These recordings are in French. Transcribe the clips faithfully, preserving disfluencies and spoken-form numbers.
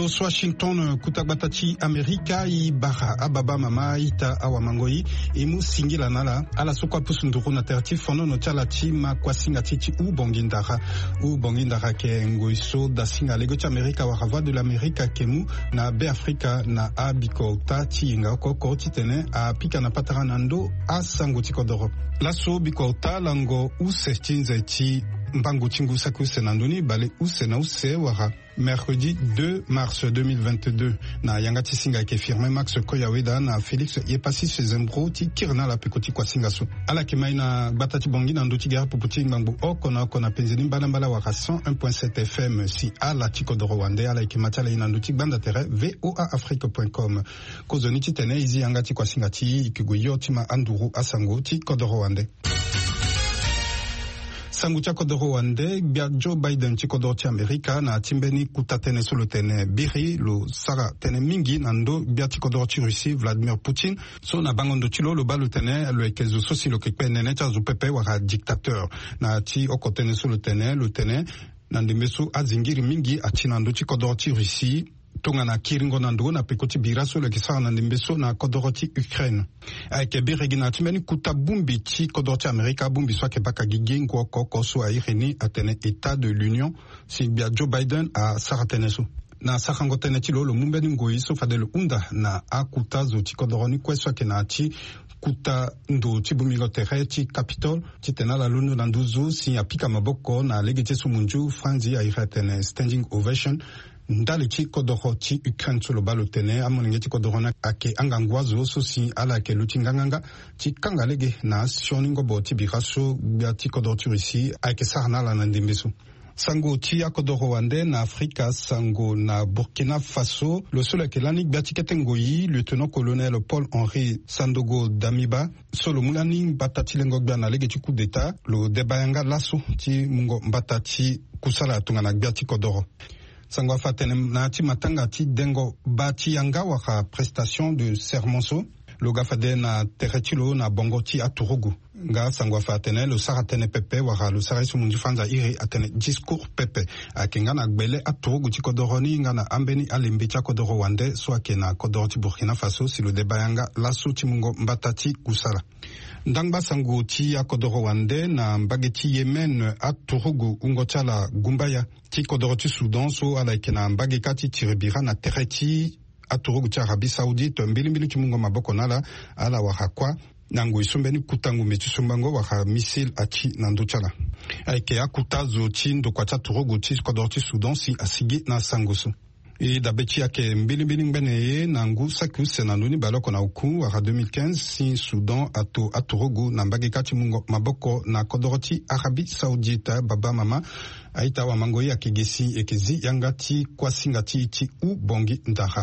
Los Washington kutabatati Amerika i bara ababa mama ita awamangoi imu singila nala ala sokwa pusunduru na terti fono no chalati ma kwasinga titi u bongindara u bongindara ke ngoiso da singa lego cha Amerika wa rava de l'Amerika kemu na be Afrika na abiko tati inga koko titene a pika na pataranando a sango tikodoro laso biko talango u sestinze ti mbangu chingu saku senandoni bale use na use wara mercredi deux mars deux mille vingt-deux na yangati singa ke firme Max Koyaweda na Felix Yepasi Sezembro ti kirna la pekoti kwa singaso ala kimaina batati bongi na ndoti gara puputi ngambu okona okona penzeni mbala mbala waka cent un point sept F M si ala tiko Rwanda ala kimatala ina ndoti banda tere voa afrique point com kozoni ti tene izi yangati kwa singati ikiguyo tima anduru asango tiko Rwanda. Sangu cha kodoro wande bia Joe Biden chi kodoro ti Amerika na timbeni kutatene solo tene biri lo sara tene mingi nando bia ti kodoro ti Russie Vladimir Poutine so na bangondo chilo lo balu tene lo ekezo sosi lo kekpe nene cha zo pepe waka dictateur na ti okotene solo tene lo tene nandembeso azingiri mingi ati nando ti kodoro ti Russie tonga na kiringo nando na pekoti biraso le kisa na ndembeso na kodoroti Ukraine ake birigina timeni kuta bumbi ti kodoroti Amerika bumbi so ke baka gigengo koko so a ireni atene état de l'Union si bia Joe Biden a sarateneso na sakango tene ti lo lo mumbeni ngoi so fadelo unda na akuta zo ti kodoroni kweso ke na ti kuta ndo ti bumingo tere ti Capitol ti tena la lunu nanduzo si apika maboko na legete sumunju franzi a iratene standing ovation ndali ti kodoro ti Ukraine so lo balo tene amonenge ti kodoro na ake angangwazo so si ala ke luti nganganga ti kangalege na sioningo bo ti biraso bia ti kodoro ti Russie ake sarna la ndembeso sango ti akodoro wande na Afrika sango na Burkina Faso lo solo ke lani bia ti ketengoyi lieutenant colonel Paul-Henri Sandogo Damiba solo mulani batati lengo bia na lege ti coup d'état lo debayanga laso ti mungo batati kusala tunga na bia ti kodoro sango fatene na ti matanga ti dengo bati yanga waka prestation de sermonso lo gafade na teretilo na bongo ti aturugu nga sango fatene lo saratene pepe waka lo sarisu munju fanza iri atene discours pepe akenga na gbele aturugu ti kodoroni nga na ambeni alembe ti kodoro wande so ake na kodoro ti Burkina Faso si lo debayanga laso ti mungo mbatati kusala ndangba sango ti akodoro wande na mbage ti Yemen aturugu ungo chala gumbaya ti kodoro ti Sudan so ala ike na mbage kati tiribira na tere ti aturugu ti Arabie Saoudite mbilimbili ti mungo maboko nala ala waka kwa nango isombeni kutangu meti sombango waka misil ati nando chala aike akuta zo ti ndokua ti aturugu ti kodoro ti Sudan si asigi na sangoso e da beti yake mbili mbili mbene ye nangu saku senanuni baloko na uku waka deux mille quinze si Sudan ato aturugu na mbage kati mungo maboko na kodoro ti Arabie Saoudite baba mama aita wa mango ya kigesi ekezi yangati kwa singati ti u bongi ndara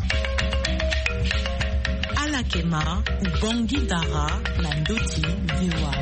alakema u bongi ndara na ndoti viwa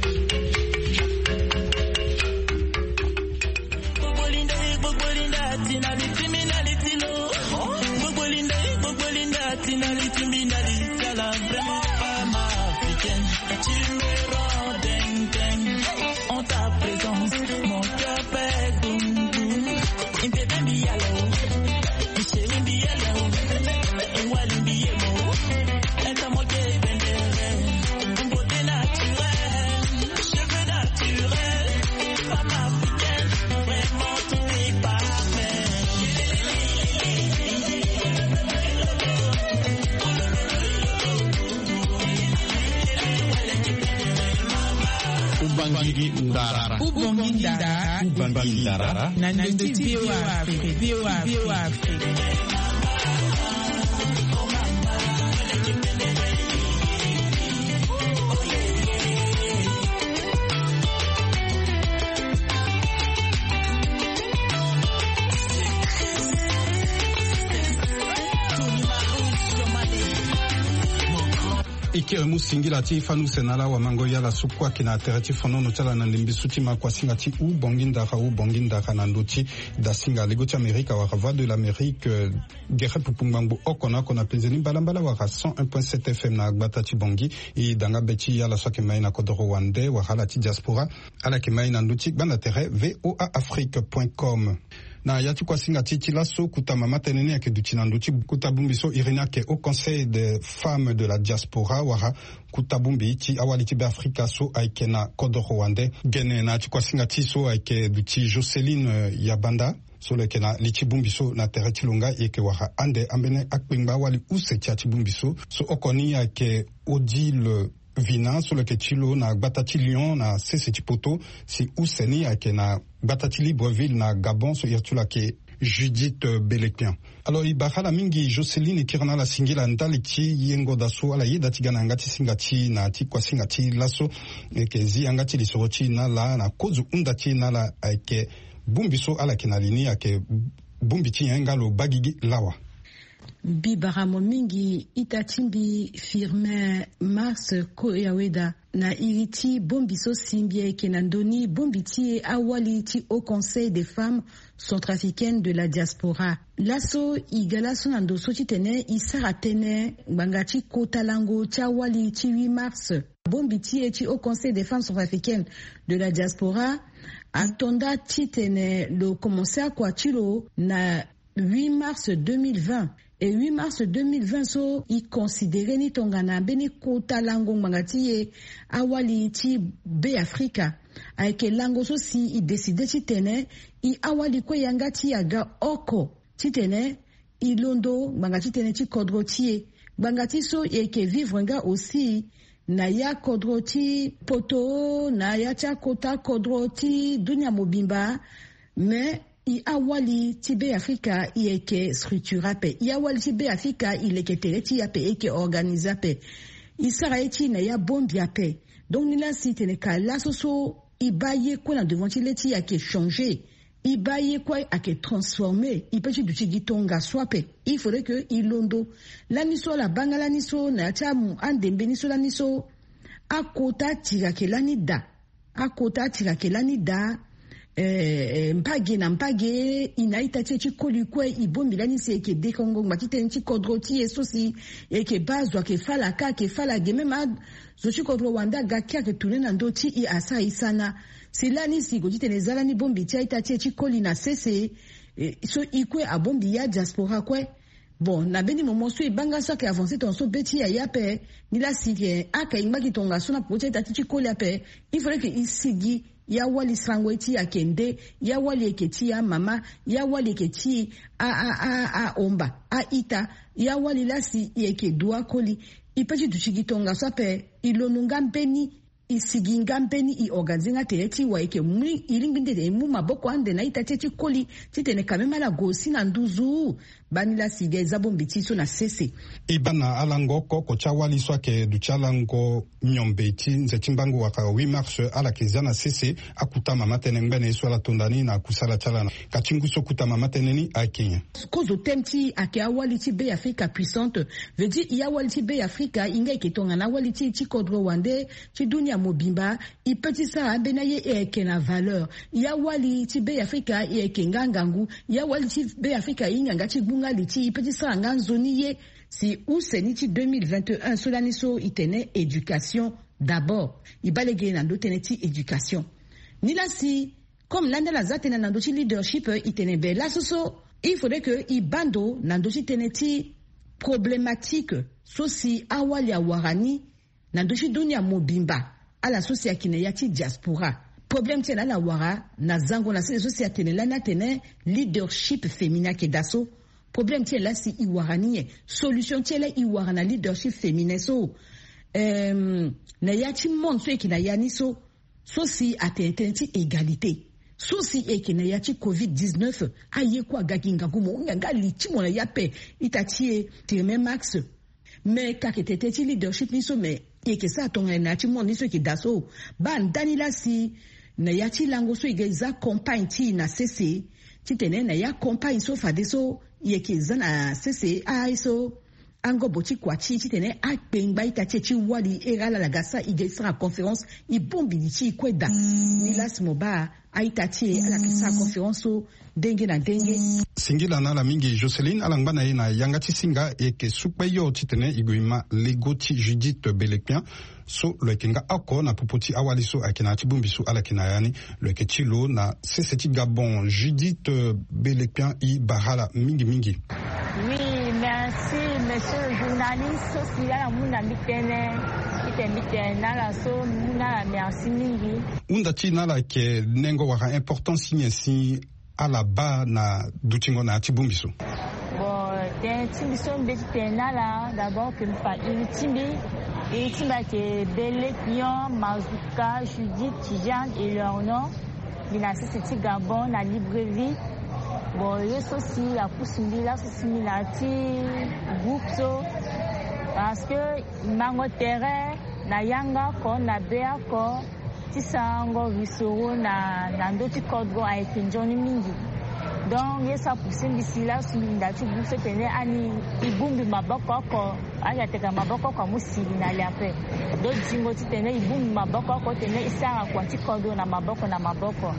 Ndara. Ubongi ndara. Ubongi ndara. Na ndoti viwa Afrika. Viwa viwa Afrika. Ike musingila ti fanu senala wa mango ya la sukwa kina terati fono no tala na limbisu ti makwa singa ti u bongindaka u bongindaka na ndoti da singa lego ti Amerika wa rava de l'Amérique gere pupungbangu okona kona penzeni balambala wa cent un point sept F M na agbata ti bongi i danga beti ya la swake mai na kodoro wande wa hala ti diaspora ala ke mai na ndoti banda tere voa afrique point com na yati kwa singa titi laso kuta mama tenene yake duchina nduchi kuta bumbi so irina ke au conseil des femmes de la diaspora wara kuta bumbi iti awali tibe Afrika so aike na kodo rwande gene na kwa singa tiso aike duchi Joseline Yabanda so le kena lichi bumbiso na tereti lunga yeke wara ande ambene akpingba wali use tiati bumbiso so okoni yake Odile Vina so le ketilo na Gbatati Lyon na Sese Tipoto si useni yake na Gbatati Libreville na Gabon so irtula ke Judith Belekian. Alors ibakala mingi Joseline kirana la singila ndaliti yengo daso ala yeda tigana ngati singati na ti kwa singati laso ekezi ngati lisorochi na la na kozu undati na la ake bumbiso ala kinalini ake bumbiti ngalo bagigi lawa. Bibaramo mingi itatimbi firme Mars Koyaweda na iriti bombiso simbie kenandoni bombiti awali ti au conseil des femmes centrafricaines de la diaspora. Laso igalaso nandoso titene isara tene bangati kotalango chawali ti huit mars bombiti ti au conseil des femmes centrafricaines de la diaspora atonda titene lo commencer kwa tilo na huit mars deux mille vingt. Et huit mars deux mille vingt so i considéré ni tongana beni kota lango mangati awali ti be Afrika avec lango so si i décidé ti tene i awali ko yangati aga oko ti tene i londo mangati tene ti kodro ti bangati so e ke vivre nga aussi na ya kodro ti poto na ya cha kota kodro ti dunia mobimba mais i awali tibe Afrika i eke structura pe i awali tibe Afrika i leke tereti ya pe eke organiza pe i sara eti na ya bombi ya pe donc nila si tene ka la soso i baye kwa na devant leti ya ke changer i baye kwa ake transformer i pechi duchi gitonga swape il faudrait que i londo la niso la banga la niso na cha mu andembe niso la niso akota tira ke lani da akota tira ke lani da Eh, mpage na mpage inaita chechi koli kwe ibombi lani se eke dekongo matite nchi kodroti esosi eke bazwa ke fala ka ke fala geme ma zochi kodro wanda gakia ke tunena ndoti i asa isana silani si gojite nezala ni bombi tia ita chechi koli na sese eh, so ikwe abombi ya diaspora kwe bon na beni momoso ibanga so ke avancer ton so beti ya yape nila si ke aka ingaki tonga so na poche ita chechi koli ape il faudrait que isigi ya wali sangweti ya kende ya wali eketi ya mama ya wali eketi a a a a omba a ita ya wali lasi yeke dua koli ipechi tuchigitonga swape ilonunga mpeni isiginga mpeni i organizinga tereti wa eke mui ilinginde mu maboko ande na ita teti koli titene kamema la gosi na nduzu bani la sige zabombi tiso na sese ibana alango koko chawali swake duchalango nyombeti nzetimbangu waka huit mars ala kezana sese akutama matene ngene swala tondani na kusala chalana kachinguso kutama matene ni akenya kozo temti ake awali ti be Afrika puissante veut dire ya awali ti be Afrika inga ketonga na awali ti ti kodro wande ti dunia mobimba i petit sa bena ye eke na valeur ya wali ti be Afrika e eke ngangangu ya wali ti be Afrika inga ngati bunga liti petit sa nganzoni ye si useni ti deux mille vingt et un solani so itene éducation d'abord i balege na ndo teneti éducation ni la si comme landa la zatena na ndo ti leadership itene be la so so il faudrait que i bando na ndo ti teneti problématique so si awali awarani na ndo ti dunia mobimba ala sosi ya kine yati diaspora problème tena la wara na zango na sosi ya tene la na tene leadership féminin ke daso problème tena la si iwarani solution tena iwara na leadership féminin so euh, na yati monde so ekina yani so sosi atene ti égalité sosi ekina yati covid dix-neuf aye kwa gaginga gumo nganga lichi mona yape itatie tirme max mais kakete ti leadership ni so mais et que ça ton na ti monde so ki daso ban danila si na ya ti lango so igeza campagne ti na cc ti tene na ya campagne so fade so ye ki zana cc ai so ango boti kwa chi chi tene a pengba ita chi chi wali era la gasa ige sera conférence i bombi di chi kweda ni las moba a ita chi ala kisa conférence denge na denge singila na la mingi Joseline alangba na yanga chi singa e ke sukpeyo chi tene iguima legoti Judith Belekpian so lo kenga ako na popoti awaliso akina chibumbisu ala kinayani lo ke chilo na seseti Gabon Judith Belekpian i bahala mingi mingi. Oui, merci monsieur le journaliste aussi la muna mitene kitembite na la so muna merci mingi unda chi na la ke nengo wa important signe si ala ba na dutingo na chibumbisu. Bon, ten timbiso mbeti na la d'abord que pa ultime et timba ke Belekpian, Mazuka, Judith, Tijan et leur nom. Il a ceci Gabon na librairie. Bon, les aussi à Poussindi là, c'est similaire groupe so parce que mango terrain na yanga ko na bea ko tisango visoro na na ndoti kodgo a ekinjoni mingi. Donc yesa Poussindi sila suminda tu groupe tene ani ibumbi maboko ko aya teka maboko ko musili na liape. Do jingo tene ibumbi maboko ko tene isara kwa tikodo na maboko na maboko.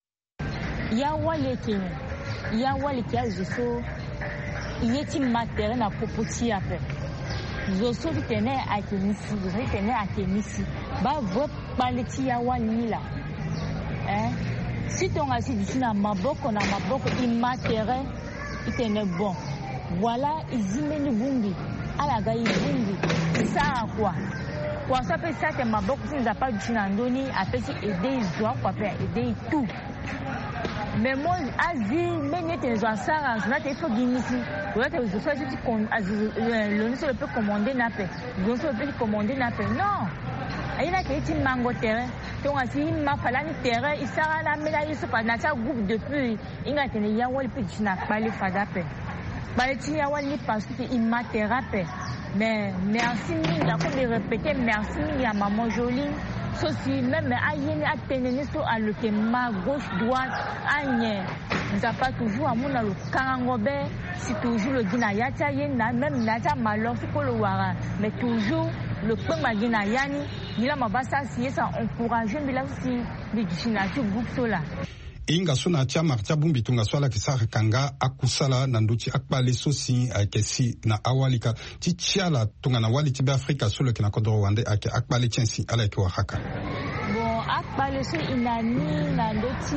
Ya wale kini ya wali kia zoso yeti matériel na popoti ape zoso tene akenisi zoso tene akenisi ba vo paleti ya wali la eh si ton asi d'ici na maboko na maboko immatériel itene bon voilà izimeni bumbi ala ga ibumbi ça quoi kwa ça peut ça que maboko si n'a pas du na ndoni apesi aider izwa kwa pe aider tout. Mais moi, Asie, mais tu es en Sarah, je n'ai pas dit ici. Je suis dit que l'on ne peut commander n'a pas. L'on ne peut commander n'a pas. Non. Il y a qui est mango terrain. Donc, si il m'a fallu un terrain, il sera là, mais là, il se passe dans un groupe depuis. Il y a des gens qui n'ont pas les fadapes. Il y a des parce qu'il m'a thérapé. Mais merci, d'accord, de répéter merci à maman Jolie. Ceci même ayene atenene so aloke ma gauche droite anye nous a pas toujours à mon le kangobe si toujours le gina yacha yena même nacha malor ko le wara mais toujours le pema gina yani ila mabasa si ça encourager mais là aussi le gina tu groupe sola inga suna tia martia bumbi tunga swala kisaka kanga akusala na nduchi akpali sosi akesi na awalika ti tiala tunga na wali tibe Afrika solo kina kodoro wande ake akpali chensi ala ki Oaxaca. Bon akpali so inani na nduchi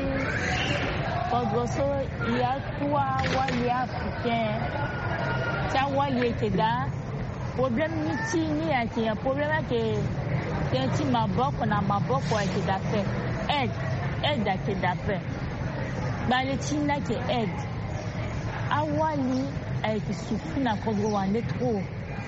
kodoro so ya kwa wali africain tia wali keda problème niti ni ake ya problème ke tenti maboko na maboko ake da fe aide aide à Kedape. Bah les Tina qui aide. Awali a été souffert na Kodrowande trop.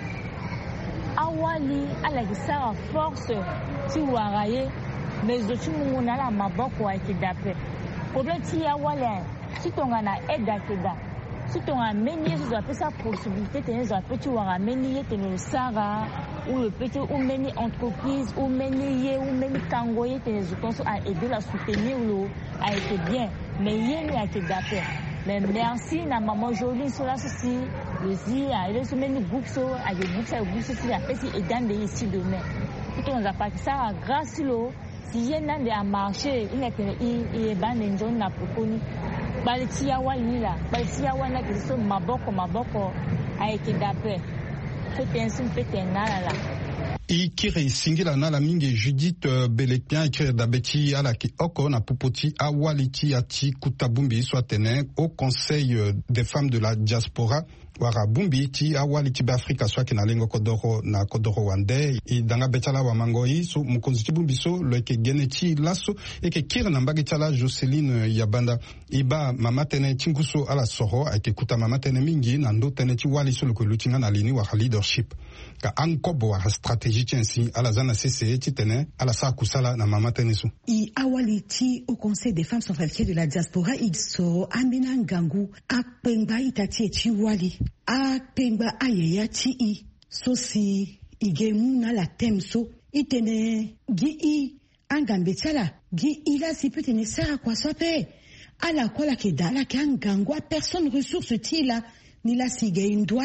Awali a la guisa à force si waraye mais de tout le monde a la maboko a Kedape. Problème si awali si ton a aide à Kedape. Si tu as mené, tu as sa possibilité, tu as petit ou à mener, tu as Sarah, ou le petit ou mener entreprise, ou mener, ou mener Kangoye, tu as à aider la soutenir, a été bien. Mais il y a été d'accord. Mais merci, na maman Jolie, sur la souci, le zi, à aller se mener groupe, à des groupes, à des groupes, à fait, et dans des ici demain. Tout on a pas ça, grâce à l'eau, si il y a un marché, il y a un ban d'enjeu, n'a pas connu. Balitia wali la, balitia wana kiso maboko maboko aike dape. Fete ensim fete nala la. Ikiri singila na la mingi Judith Belekpian ikiri dabeti ala ki oko na popoti awaliti ati kutabumbi swatene au Conseil des femmes de la diaspora wara bumbi ti awaliti b'Afrika soit ki na lengo kodoro na kodoro wande i danga betala wa mangoi so mukonzi bumbi so le ke geneti laso e ke kira na mbagitala Joseline Yabanda iba mama tene tinguso ala soho ake kuta mama tene mingi na ndo tene ti wali so le ko lutinga na lini wa leadership ka ankobo wa stratégie tiensi ala zana cce ti tene ala sa kusala na mama tene so i awaliti au Conseil des femmes centrafricaines de la diaspora il so amina ngangu akpengba itati ti wali a pengba ayeya ti i so si igemu na la temso itene gi i angambe tala gi ila si peut-être sera quoi ça pe ala kola ke dala ke angangwa personne ressource ti la ni la si ge indwala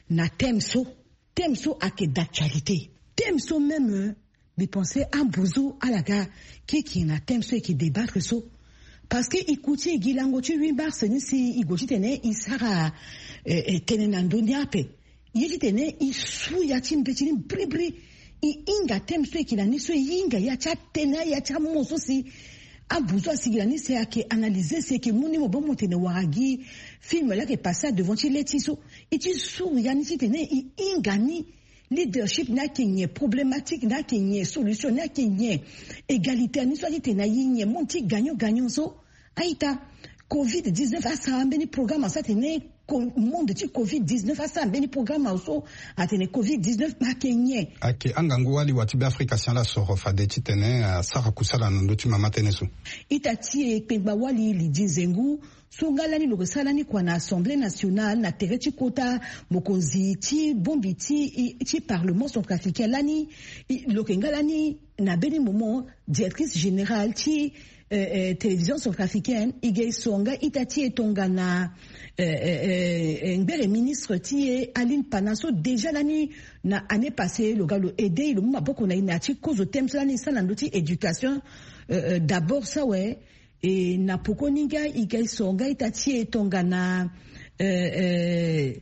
na thème so thème so ake d'actualité thème so même mais penser à bozo à la gare qui qui na thème so qui débattre so parce que écoutez gilango tu lui bar c'est si igoti tene isara tene nandonia pe yiti tene isu ya tim petini bribri i inga thème so qui na ni so inga ya cha tena ya cha moso si abuzo asigilani c'est à que analyser c'est que moni mo bon motene waragi film là qui passé devant ti letiso et tu sou yani ti tene i ingani leadership na kenye problématique na kenye solution na kenye égalité ni soit tena yinye monti gagnant gagnant so aita covid dix-neuf a ça ambeni programme ça tene monde ti covid dix-neuf a ça ambeni programme so a tene covid dix-neuf ma kenye ake angangu wali watibe afrika siala soro fade ti tene sara kusala ndo ti mama tene so itati e pemba wali li dizengu sungalani lokosalani kwa na assemblée nationale na tereti kota mokonzi ti bombi ti ti parlement centrafricain lani lokengalani na beni moment directrice générale ti euh, euh, télévision centrafricaine igei songa itati etonga na euh, euh, ngere ministre ti Aline Panaso déjà lani na année passée le galo aider le maboko na inati cause thème lani sala ndoti éducation euh, d'abord ça ouais et na pokoninga igei songa itati etonga na euh, euh,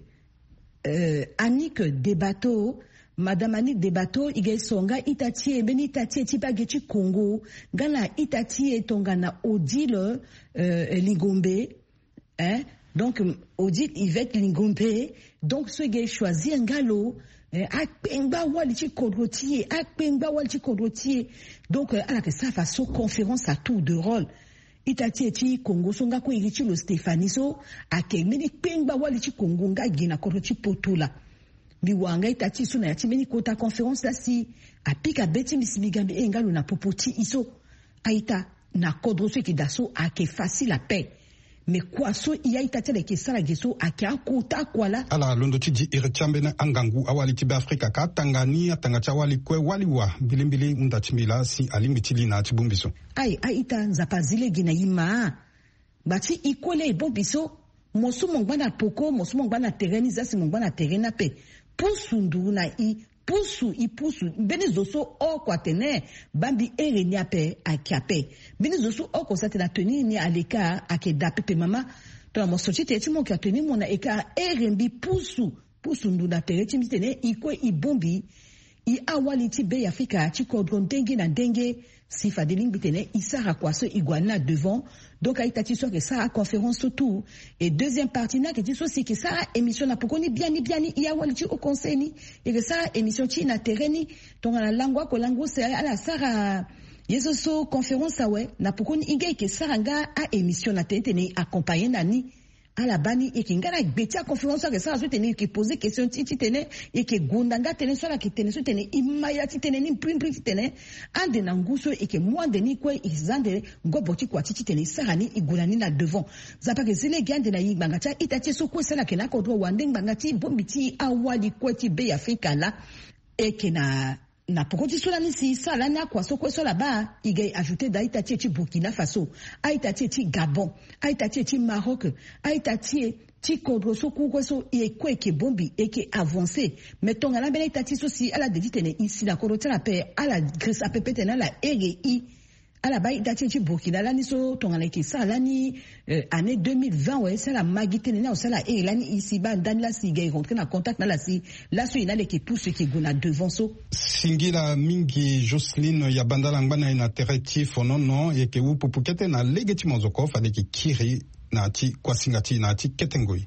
euh, Annick Debato Madame Annick Debato igei songa itati ebeni itati etipageti Congo ngana itati etonga na Odile euh, Lingombe hein donc Odile Yvette Lingombe donc ce gars choisi ngalo eh, akpengba wali ti kodrotier akpengba wali ti kodrotier donc euh, ala que ça façon conférence à tour de rôle itati eti Congo songa ko iri ti lo Stéphanie so akemeni pengba wali ti Congo nga gina kodroti potula biwanga itati so na yati meni kota conférence la si apika beti misibigambi e ngalo na popoti iso aita na kodro so ki daso ake facile à paix mais quoi so iya itati le kesala geso ake akota kwala ala londo ti di irchambe na angangu awali ti Afrika ka tangani atanga cha wali kwe wali wa bilimbili undatimila si alimitili na tibumbiso ai aita nzapa zile gina yima bati ikole bombiso mosu mongwana poko mosu mongwana tereni zasi mongwana terena pe pusundu na i pusu i pusu beni zoso o kwa tene bambi ere ni ape akiape beni zoso o ko sate na teni ni aleka ake dape pe mama to mo sochi te ti mo ka teni mo na eka ere mbi pusu pusundu na tere ti mitene iko i bombi i awali ti be Afrika ti kodron dengue na dengue si fadeling bitene isara kwa so iguana devant donc aita ti so que ça conférence surtout et deuxième partie na que ti so si que ça émission na pokoni bien ni bien ni ya wali ti au conseil ni et que ça émission ti na tereni donc na langwa ko lango c'est ala sara yeso so conférence awe na pokoni ingé que saranga a émission na tene accompagner nani à la bani et qui ngara betia conférence que ça a tenu qui poser question ti ti tene et que gondanga tene so la qui tene so tene imaya ti tene ni prim prim ti tene ande na nguso et que moi de ni quoi izande ngoboti kwa ti ti tene sarani igulani na devant zapa que zile gande na yibanga ta itati so ko sala ke na ko do wande ngati bombiti awali ko ti be Afrika la et que na na pokoti sola ni si sala na kwa so ko sola ba igay ajouter da itati ti Burkina Faso aitati ti Gabon aitati ti Maroc aitati ti kodro so ku ko so e ko ke bombi e ke avancer mettons ala bela itati so si ala de ditene ici la korota la paix ala Grèce a pepete na la R I ala ba itati ti Burkina la ni so tongana ke sala ni euh, année deux mille vingt ouais c'est la magitene na sala e la ni ici ba dan la si gay rentrer na contact na la si la so ina le ke tout ce qui gona devant so singila mingi Jocelyne ya bandala ngana ina tereti fonono yeke wu pupukete na legeti mozoko fade ki kiri na ti kwasingati na ti ketengoi.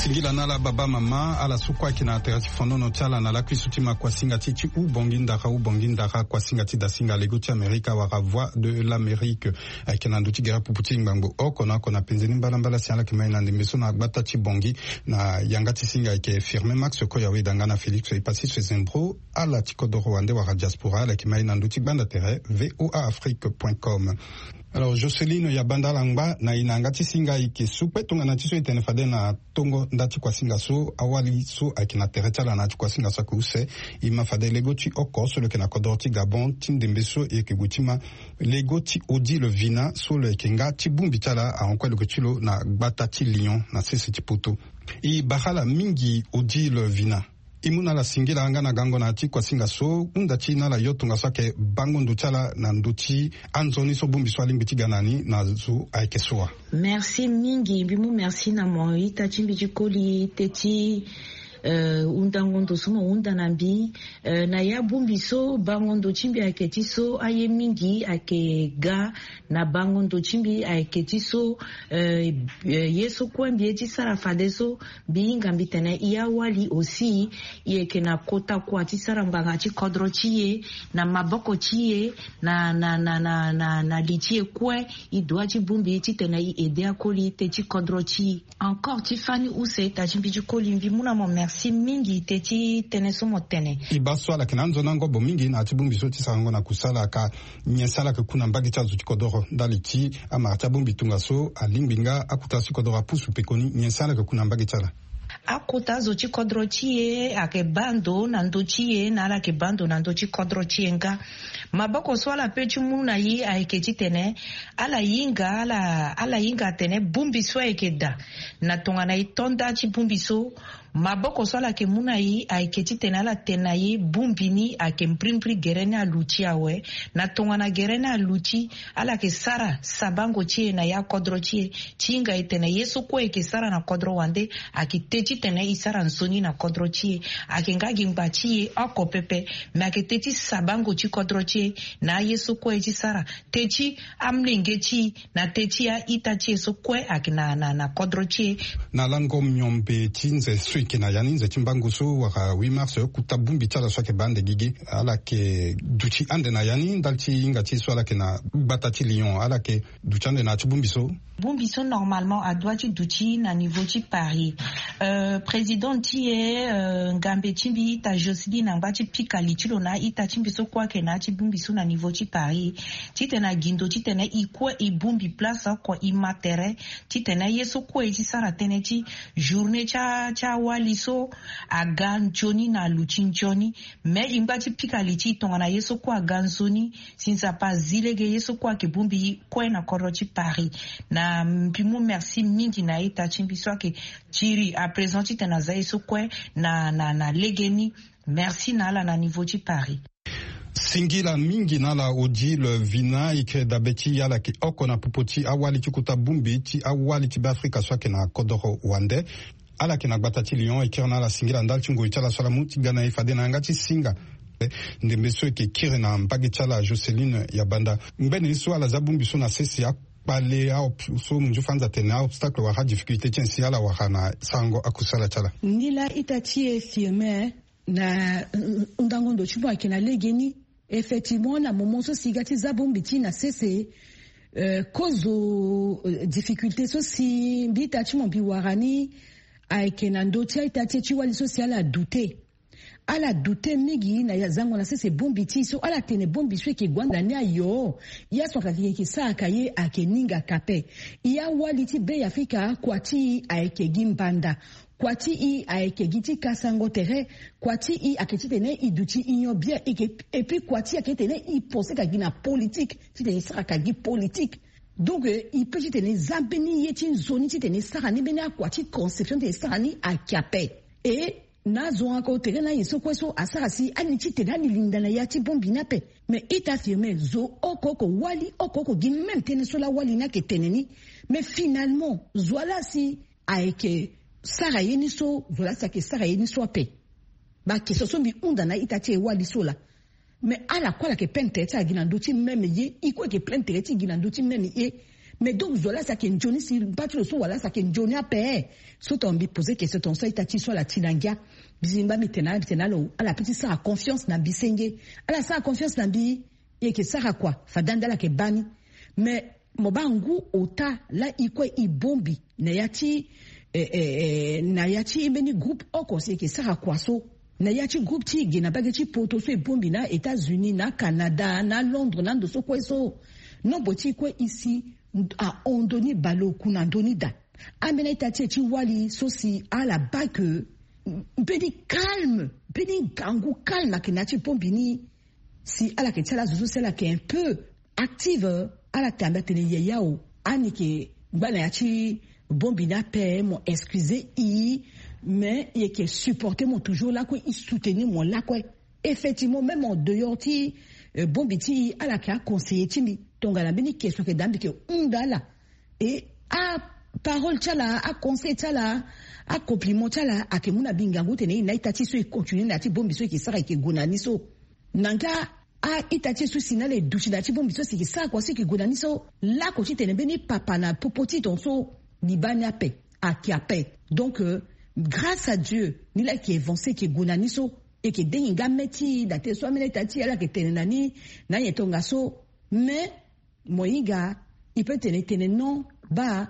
singila nala baba mama ala sukwa kina terati fondo no chala na la kwisutima kwa singati ti u bongindara u bongindara kwa singati da singa legoti Amerika wa voix de l'Amérique kina nduti gera puputi ngbango okona kona penzeni mbala mbala siala kima ina ndimbeso na gbata ti bongi na yangati singa ke firme Max Koyawe dangana Félix ipasi Sezembro ala tikodoro wande wa diaspora la kima ina nduti gbanda tere voa afrique point com. Alors Jocelyne Yabanda Langba na inangati singa ike supe tunga na tiso itene fade na tongo ndati kwa singa so awali so akina tereta la na kwa singa so kuse ima fade legoti oko so le kena kodorti Gabon tim dembeso eke gutima legoti odi le vina so le kenga tibumbi tala a onkwa le kutilo na batati Lyon na sese tipoto i bahala mingi odi le vina imuna la singila anga na gango na ti kwa singa so unda ti na la yotunga so ke bango nduchala na nduti anzoni so bumbi so alimbiti ganani na zu aikesoa. Merci mingi bimu merci na mo ita chimbi koli teti Uh, undangondo sumo undanambi uh, na ya bumbiso bangondo chimbi aketiso aye mingi ake ga na bangondo chimbi aketiso uh, yeso kwembi eti sara fadeso biinga mbitene iya wali osi yeke na kota kwa ti sara mbanga ti kodro chie na maboko chie na na na na na, na lichie kwe idwa ti bumbi eti tena i ede akoli te ti kodro chi encore ti fani use ta chimbi ti koli mbi muna mo si mingi teti tene somo tene ibaso ala kinanzo nango bo mingi na tibumbi so tisango na kusala ka nyesala ka kuna mbagi cha zuti kodoro daliti ama tabumbi tunga so alimbinga akuta si kodoro pusu pekoni nyesala ka kuna mbagi chala akuta zochi kodro chie ake bando na ndo chie na ala ke bando na ndo chi kodro chie nga maboko swala pechu muna yi aiketi tene ala yinga ala ala yinga tene bumbi so ekeda na tonga na itonda chi bumbi so maboko swala ke muna yi aiketi tene ala tena yi bumbini ake mprimpri gerene aluchi awe na tonga na gerene aluchi ala ke sara sabango chie na ya kodro chie chinga itene yesu kwe ke sara na kodro wande ake techi tene isara nsoni na kodro chie ake nga gimba chie oko pepe me ake techi sabango chi kodro chie na yesu kwe chi sara techi amlenge chi na techi ya ita chie so kwe ake na, na, na kodro chie na lango mnyombe chinze kina yani nze chimbangu so waka huit mars kutabumbi chala swake bande gigi ala ke duchi ande na yani ndalchi inga chi swala ke na batati Lyon ala ke duchande na chibumbi so bumbi so normalement a doit duchi na niveau chi Paris euh président ti e euh, ngambe chimbi ta Jocelyne na ngba chi pikali chilo na ita chimbi so kwa ke na chibumbi so na niveau chi Paris ti tena gindo ti tena ikwe i bumbi place ko i matere ti tena yeso ko e ti sara tene ti journée cha cha liso agan joni na luchin joni me imba ti pikali ti tonga na yeso kwa gansoni sinsa pa zilege yeso kwa ke bumbi kwa na korochi Paris na mpimu merci mingi na ita chimbi so ke chiri a présenti tena za yeso kwa na na na legeni merci na la na niveau ti Paris singila mingi nala odi le vina ike dabeti yala ki oko na pupoti awali chikuta bumbi ti awali ti Afrika so ke na kodoro wande ala kina gbatati Lyon ikirna la singila ndal chingo itala swala muti gana ifade na ngati singa ndembeso ke kire na mbagi chala Jocelyne Yabanda mbene so ala zabumbi so na sesi ya pale au so munjufanza tena obstacle wa difficulté tiensi ala wa na sango akusala chala ndila itatie firme na undangondo chibwa kina legeni effectivement na moment so sigati zabumbi tina sesi euh, cause uh, difficulté so si bita chimo biwarani aike na ndoti aitatie chiwali social a douter ala douter mingi na ya zango na sese bombi ti so ala tene bombi so ke gwanda ne ayo ya so ka ki sa ka ye ake ninga kape ya wali ti be Afrika kwati aike gimbanda kwati i aike giti kasango tere kwati i aketi tene iduti inyo bien et puis kwati aketi tene i penser ka gina politique ti tene sa ka gi politique. Donc, il peut dire Zambeni est une zone qui est sarani beni aquatique conception de sarani à Kiapé. Et nazo encore terrain na yeso kweso asasi anichi terani linda na yati bombina pe. Mais il affirmé zo okoko wali okoko gi même tene sola wali na ke teneni. Mais finalement, zoala si aike sarayeni so zoala sa ke sarayeni so pe. Ba ke so sombi unda na itati wali sola. Mais à la quoi la que pentete a ginandoti même ye iko ke pentete ginandoti même ye mais donc voilà ça qui Johnny si pas tu le so voilà ça qui Johnny a payé so ton bi poser question ton so ita ti so la tinangia bizimba mitena mitena lo ala petit ça a confiance na bisenge ala ça a confiance na bi et que ça a quoi fadanda la ke bani mais mobangu ota la ikwe ibombi na yati eh, eh, na yati meni groupe au conseil que ça a quoi so na yati groupe ti gena bageti poto so ibombi na États-Unis na Canada na Londres na ndo so quoi so non boti quoi ici a ondoni balo kuna ndoni da amena itati ti wali sosi à la bas que beni calme beni gangu calme akinati pombini si ala ke tala zuzu sela ke un peu active ala tamba tene yeyao anike bana yati bombina pe mon excusez i mais il est supporter mon toujours là quoi il soutenir mon là quoi effectivement même en dehors ti bombiti ala ka conseiller timi tongala beni question ke dambi ke undala et a parole tala a conseil tala a compliment tala a ke muna bingangu tene na itati so continue na ti bombi so ki sara ke gonani so nanga a itati so sinale duchi na ti bombi so ki sara kwa so ki gonani so la ko ti tene beni papa na popoti ton so ni banya pe a ki ape donc euh, grâce à Dieu ni la ki avancé ki gonani so et que denga meti da te so amena itati ala ke tene nani na yetonga so mais moiga il peut tenir tenir non bah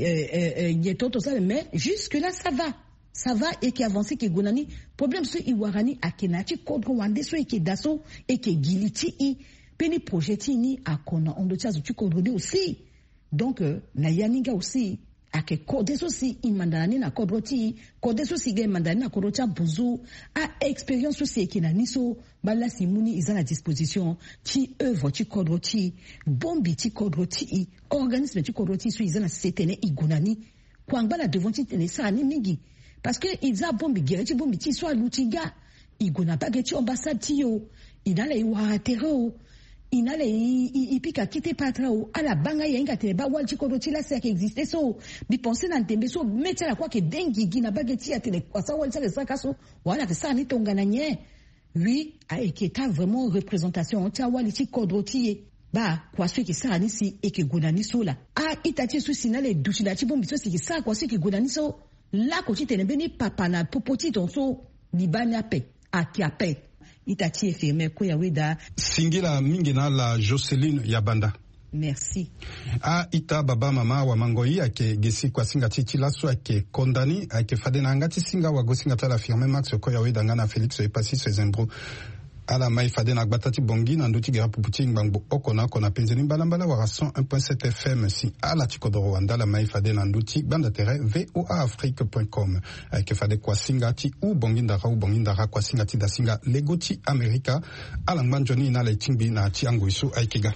il est tout ça mais jusque là ça va ça va et qui avance qui gonani problème ce iwarani akenati kodro wande so et qui daso et qui giliti i peni projeti ni akona on doit tu kodro aussi donc na yaninga aussi ake kodeso si imandani na kodroti kodeso si ge mandani na kodrota buzu a expérience aussi qui na niso bala simuni ils à la disposition ti œuvre ti kodroti bombi ti kodroti organisme ti kodroti so ils na setene igunani kwanga la devant ti tene sa ni mingi parce que ils a bombi gere ti bombi ti so alutiga iguna bageti ambassade ti yo inala iwa terro inale ipika kite patra ou ala banga yenga te ba walchi kodoti la se qui existait so bi penser na tembe so mettre la quoi que dengi gina bageti ya tele kwa sa walcha le saka so wala que ça ni tongana nye oui a eketa vraiment représentation tia walchi kodoti ba kwa ceux qui ça ni si et que gonani so la a itati so sinale duchi la ti bombi so si ça kwa ceux qui gonani so la ko ti tene beni papa na popoti ton so ni banya pe a ki ape itati efeme ko ya weda singila mingi na la Joseline Yabanda. Merci. A ita baba mama wa mangoi ake gesi kwa singa titi la so ake kondani ake fadena ngati singa wa gosinga tala firme Max ko ya weda ngana Felix e pasi se zembro ala mai fadena gbatati bongi na nduti gira puputi ngbango okona kona penzeni balambala wa cent un point sept F M si ala tikodoro wanda la mai fadena nduti banda tere voa afrique point com ake fade kwa singa ti u bongi ndara u bongi ndara kwa singa ti da singa legoti America ala ngbanjoni na le tingbi na ti ango isu aikiga.